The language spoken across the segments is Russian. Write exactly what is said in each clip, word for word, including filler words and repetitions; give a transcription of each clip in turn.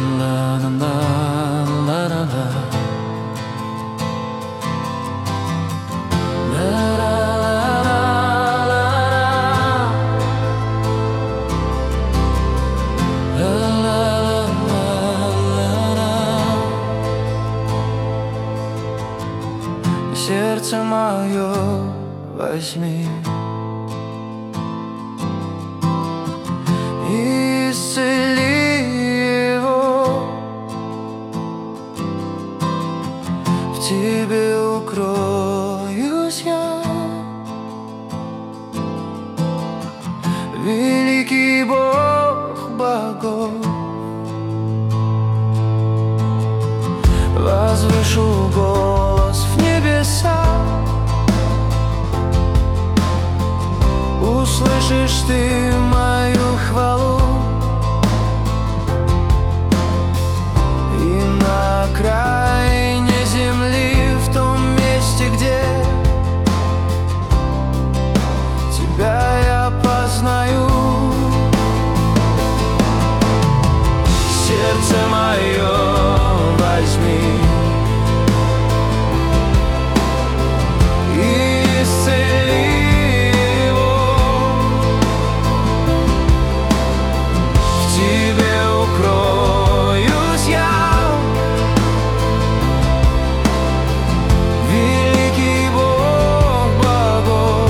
Сердце мое возьми и исцели его, в тебе укроюсь я, великий Бог богов. Возвышу голос в небеса, услышишь ты мою хвалу, и на окраине земли, в том месте, где тебя я познаю. Сердце мое возьми и исцели его, в тебе укроюсь я, великий Бог богов.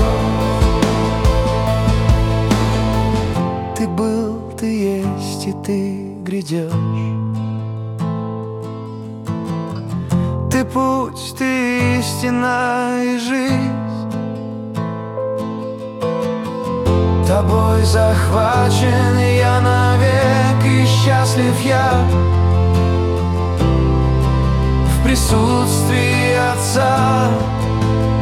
Ты был, ты есть и ты грядешь. Ты путь, ты истина и жизнь. Тобой захвачен я навек, и счастлив я в присутствии Отца.